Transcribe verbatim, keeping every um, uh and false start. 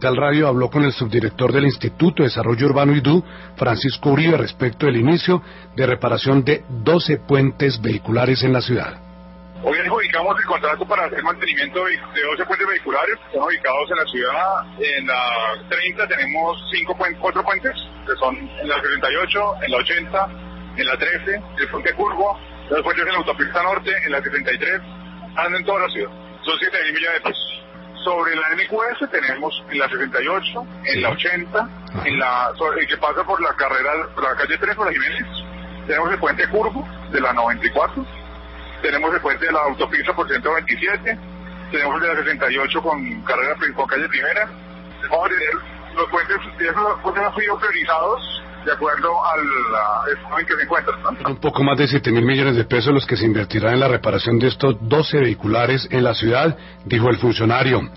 Al radio habló con el subdirector del Instituto de Desarrollo Urbano I D U, Francisco Uribe, respecto del inicio de reparación de doce puentes vehiculares en la ciudad. Hoy adjudicamos el contrato para hacer mantenimiento de doce puentes vehiculares que están ubicados en la ciudad. En la treinta tenemos cinco puentes, cuatro puentes, que son en la setenta y ocho, en la ochenta, en la trece, el puente Curvo, los puentes en la autopista norte, en la setenta y tres, andan en toda la ciudad. Son siete mil millones de pesos. Sobre la N Q S tenemos en la sesenta y ocho, en la ochenta, en la sobre, que pasa por la carrera, por la calle tres, por la Jiménez. Tenemos el puente Curvo de la noventa y cuatro, tenemos el puente de la autopista por ciento veintisiete, tenemos el de la sesenta y ocho con carrera con calle primera. Vamos a tener los puentes, esos puentes han sido priorizados de acuerdo al estado en que se encuentran, ¿no? Un poco más de siete mil millones de pesos los que se invertirán en la reparación de estos doce vehiculares en la ciudad, dijo el funcionario.